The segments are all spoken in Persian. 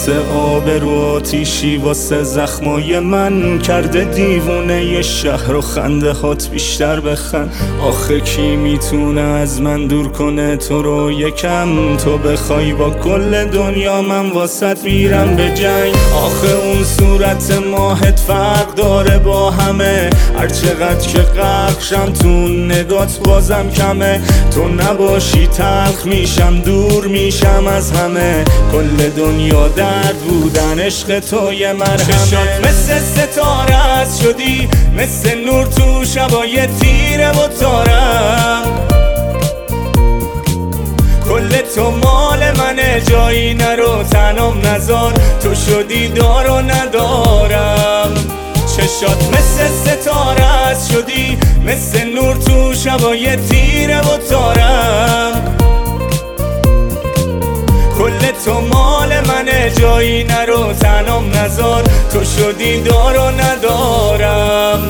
واسه آبرو آتیشی واسه زخمای من کرده دیوونه ی شهر و خنده هات بیشتر بخند. آخه کی میتونه از من دور کنه تو رو یکم؟ تو بخوای با کل دنیا من واسط میرم به جنگ. آخه اون صورت ماهت فرق داره با همه، هرچقدر که غرقشم تو نگات بازم کمه. تو نباشی تلخ میشم دور میشم از همه، کل دنیا درد بودن عشق تو یه مرهمه. چشات مثل ستاره است شدی، مثل نور تو شبای تیره و تارم. کل تو مال منه جایی نرو تنم نزار، تو شدی دار و ندارم. چشات مثل ستاره است شدی، مثل نور تو شبای تیره و تارم. کل تو مال منه جایی نرو تنم نزار، تو شدی دار و ندارم.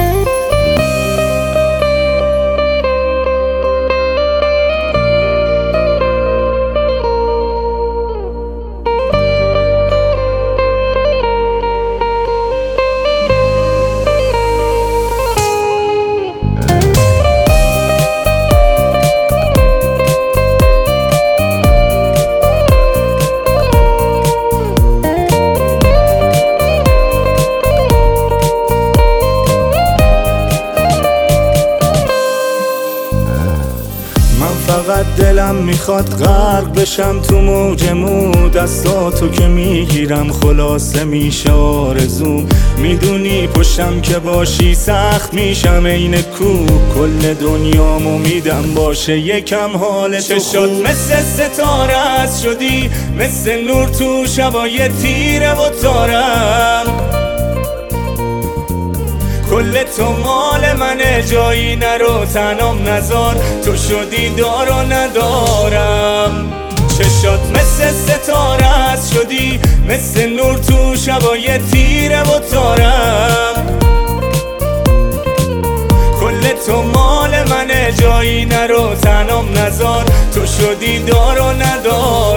فقط دلم میخواد غرق بشم تو موج مو، دستاتو که میگیرم خلاصه میشه آرزوم. میدونی پشتم که باشی سخت میشم عین کو، کل دنیامو میدم باشه یکم حال تو. چشات مثل ستاره است شدی، مثل نور تو شبای تیره و تارم. کل تو مال منه جایی نرو تنم نزار، تو شدی دار و ندارم. چشات مثل ستاره است شدی، مثل نور تو شبای تیره و تارم. کل تو مال منه جایی نرو تنم نزار، تو شدی دار و ندارم.